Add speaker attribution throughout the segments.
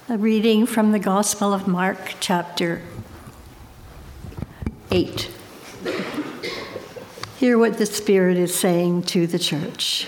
Speaker 1: A reading from the Gospel of Mark, chapter 8. Hear what the Spirit is saying to the church.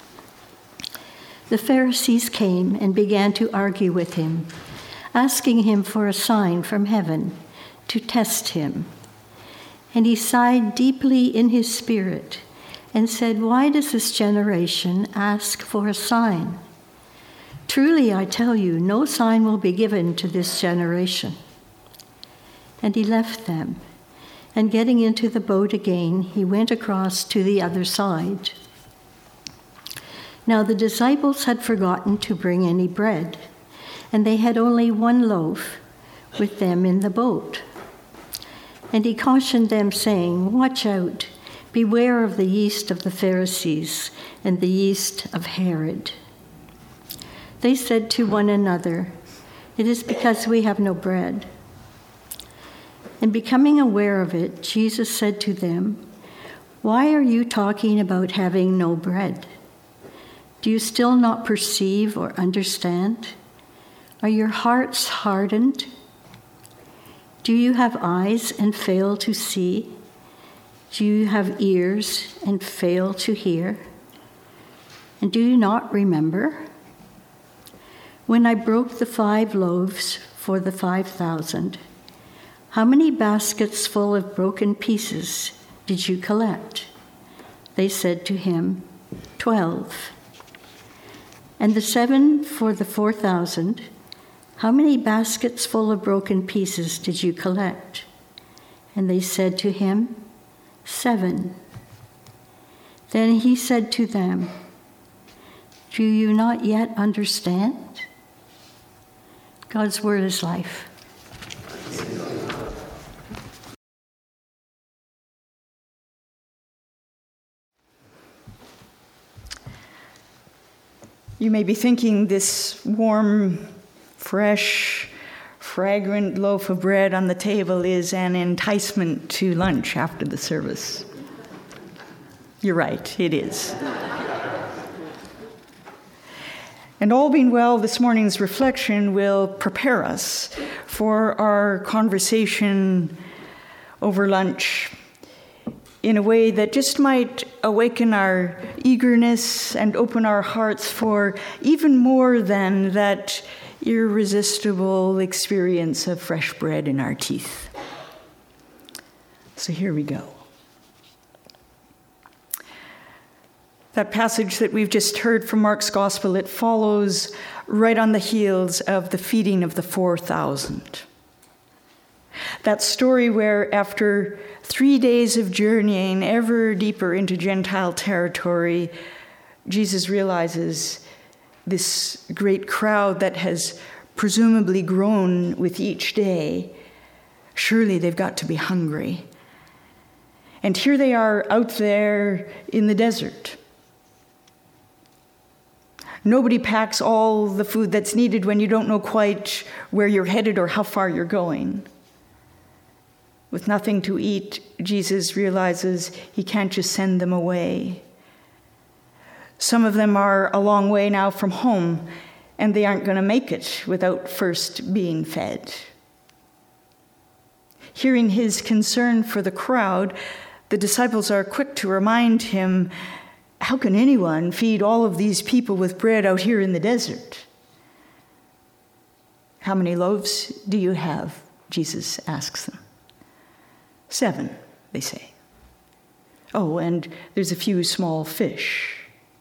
Speaker 1: The Pharisees came and began to argue with him, asking him for a sign from heaven to test him. And he sighed deeply in his spirit and said, "Why does this generation ask for a sign? Truly, I tell you, no sign will be given to this generation." And he left them, and getting into the boat again, he went across to the other side. Now the disciples had forgotten to bring any bread, and they had only one loaf with them in the boat. And he cautioned them, saying, "Watch out, beware of the yeast of the Pharisees and the yeast of Herod." They said to one another, "It is because we have no bread." And becoming aware of it, Jesus said to them, "Why are you talking about having no bread? Do you still not perceive or understand? Are your hearts hardened? Do you have eyes and fail to see? Do you have ears and fail to hear? And do you not remember? When I broke the 5 loaves for the 5,000, how many baskets full of broken pieces did you collect?" They said to him, 12. "And the 7 for the 4,000, how many baskets full of broken pieces did you collect?" And they said to him, 7. Then he said to them, "Do you not yet understand?" God's word is life.
Speaker 2: You may be thinking this warm, fresh, fragrant loaf of bread on the table is an enticement to lunch after the service. You're right, it is. And all being well, this morning's reflection will prepare us for our conversation over lunch in a way that just might awaken our eagerness and open our hearts for even more than that irresistible experience of fresh bread in our teeth. So here we go. That passage that we've just heard from Mark's Gospel, it follows right on the heels of the feeding of the 4,000. That story where after 3 days of journeying ever deeper into Gentile territory, Jesus realizes this great crowd that has presumably grown with each day, surely they've got to be hungry. And here they are out there in the desert. Nobody packs all the food that's needed when you don't know quite where you're headed or how far you're going. With nothing to eat, Jesus realizes he can't just send them away. Some of them are a long way now from home, and they aren't going to make it without first being fed. Hearing his concern for the crowd, the disciples are quick to remind him, how can anyone feed all of these people with bread out here in the desert? "How many loaves do you have?" Jesus asks them. 7, they say. "Oh, and there's a few small fish."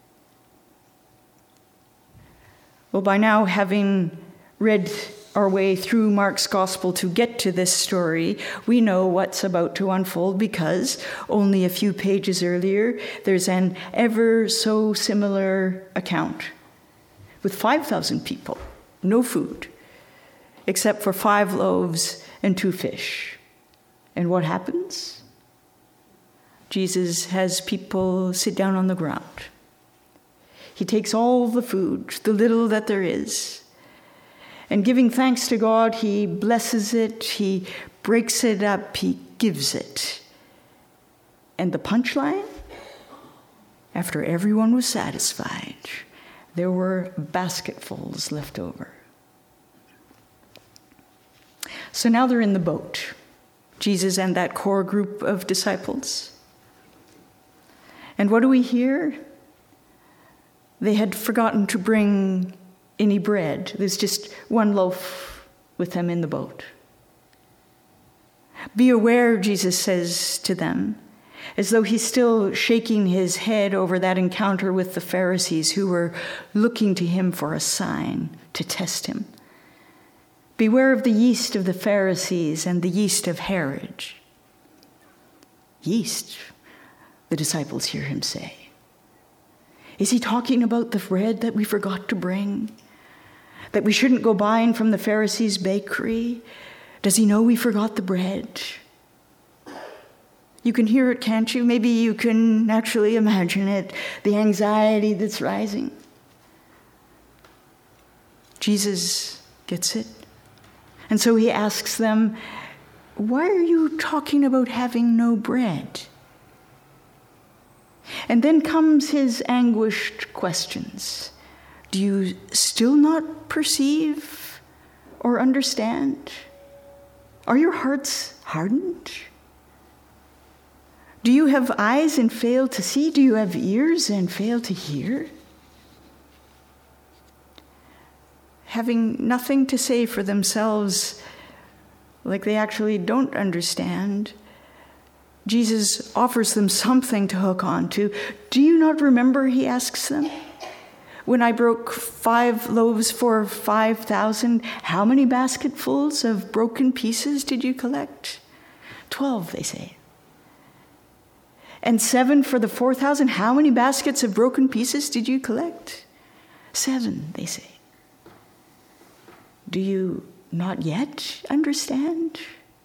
Speaker 2: Well, by now, having read our way through Mark's Gospel to get to this story, we know what's about to unfold because only a few pages earlier, there's an ever so similar account with 5,000 people, no food, except for 5 loaves and 2 fish. And what happens? Jesus has people sit down on the ground. He takes all the food, the little that there is, and giving thanks to God, he blesses it, he breaks it up, he gives it. And the punchline? After everyone was satisfied, there were basketfuls left over. So now they're in the boat, Jesus and that core group of disciples. And what do we hear? They had forgotten to bring any bread. There's just one loaf with them in the boat. Be aware, Jesus says to them, as though he's still shaking his head over that encounter with the Pharisees who were looking to him for a sign to test him. Beware of the yeast of the Pharisees and the yeast of Herod. Yeast, the disciples hear him say. Is he talking about the bread that we forgot to bring? That we shouldn't go buying from the Pharisees' bakery? Does he know we forgot the bread? You can hear it, can't you? Maybe you can naturally imagine it, the anxiety that's rising. Jesus gets it. And so he asks them, why are you talking about having no bread? And then comes his anguished questions. Do you still not perceive or understand? Are your hearts hardened? Do you have eyes and fail to see? Do you have ears and fail to hear? Having nothing to say for themselves, like they actually don't understand, Jesus offers them something to hook on to. Do you not remember, he asks them, when I broke 5 loaves for 5,000, how many basketfuls of broken pieces did you collect? 12, they say. And 7 for the 4,000, how many baskets of broken pieces did you collect? 7, they say. Do you not yet understand?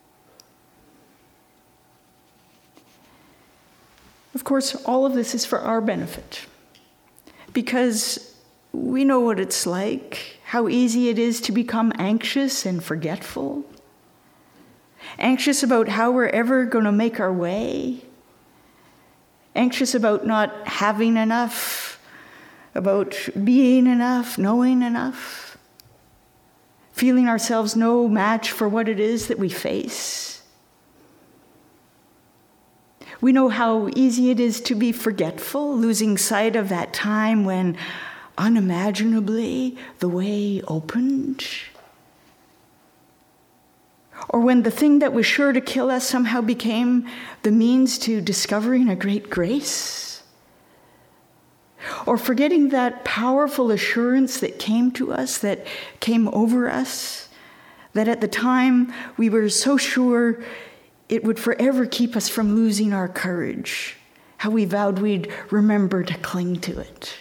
Speaker 2: Of course, all of this is for our benefit, because we know what it's like, how easy it is to become anxious and forgetful, anxious about how we're ever going to make our way, anxious about not having enough, about being enough, knowing enough, feeling ourselves no match for what it is that we face. We know how easy it is to be forgetful, losing sight of that time when unimaginably the way opened. Or when the thing that was sure to kill us somehow became the means to discovering a great grace. Or forgetting that powerful assurance that came to us, that came over us, that at the time we were so sure it would forever keep us from losing our courage, how we vowed we'd remember to cling to it.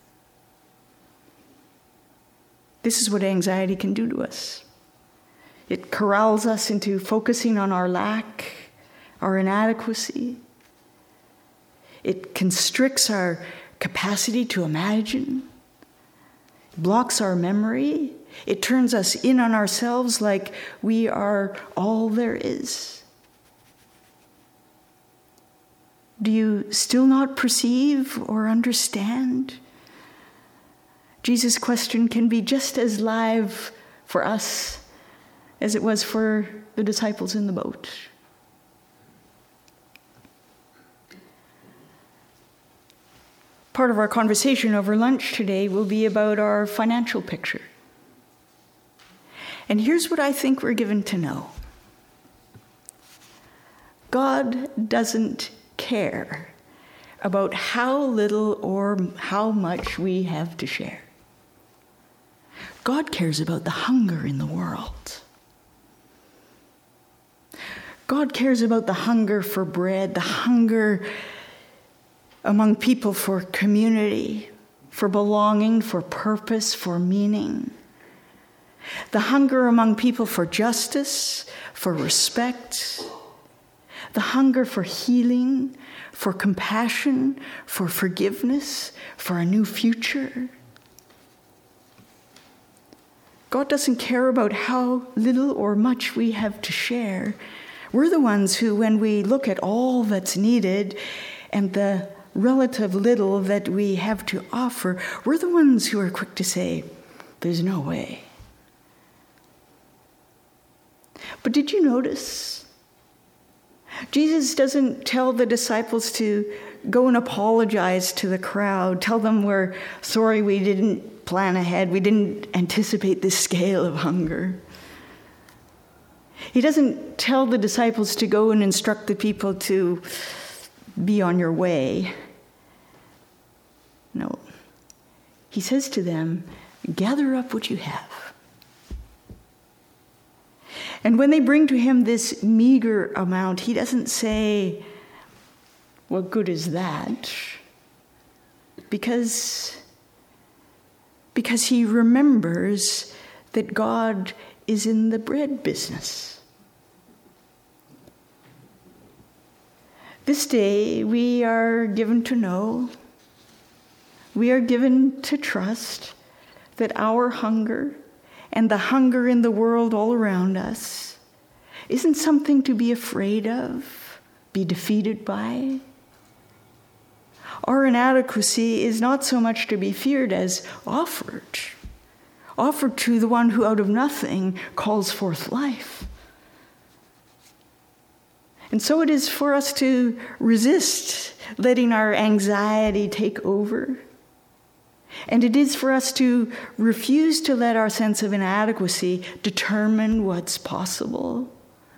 Speaker 2: This is what anxiety can do to us. It corrals us into focusing on our lack, our inadequacy. It constricts our capacity to imagine, blocks our memory. It turns us in on ourselves like we are all there is. Do you still not perceive or understand? Jesus' question can be just as live for us as it was for the disciples in the boat. Part of our conversation over lunch today will be about our financial picture. And here's what I think we're given to know. God doesn't care about how little or how much we have to share. God cares about the hunger in the world. God cares about the hunger for bread, the hunger among people for community, for belonging, for purpose, for meaning. The hunger among people for justice, for respect. The hunger for healing, for compassion, for forgiveness, for a new future. God doesn't care about how little or much we have to share. We're the ones who, when we look at all that's needed and the relative little that we have to offer, we're the ones who are quick to say, there's no way. But did you notice? Jesus doesn't tell the disciples to go and apologize to the crowd, tell them we're sorry we didn't plan ahead, we didn't anticipate this scale of hunger. He doesn't tell the disciples to go and instruct the people to be on your way. No. He says to them, gather up what you have. And when they bring to him this meager amount, he doesn't say, what good is that? Because he remembers that God is in the bread business. This day we are given to know, we are given to trust that our hunger and the hunger in the world all around us isn't something to be afraid of, be defeated by. Our inadequacy is not so much to be feared as offered to the one who out of nothing calls forth life. And so it is for us to resist letting our anxiety take over. And it is for us to refuse to let our sense of inadequacy determine what's possible.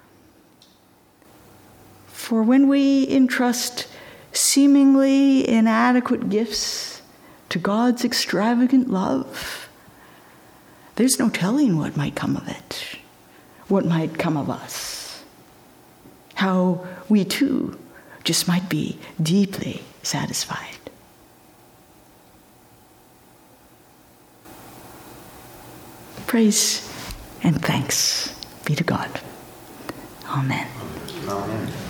Speaker 2: For when we entrust seemingly inadequate gifts to God's extravagant love, there's no telling what might come of it, what might come of us, how we too just might be deeply satisfied. Praise and thanks be to God. Amen.
Speaker 3: Amen.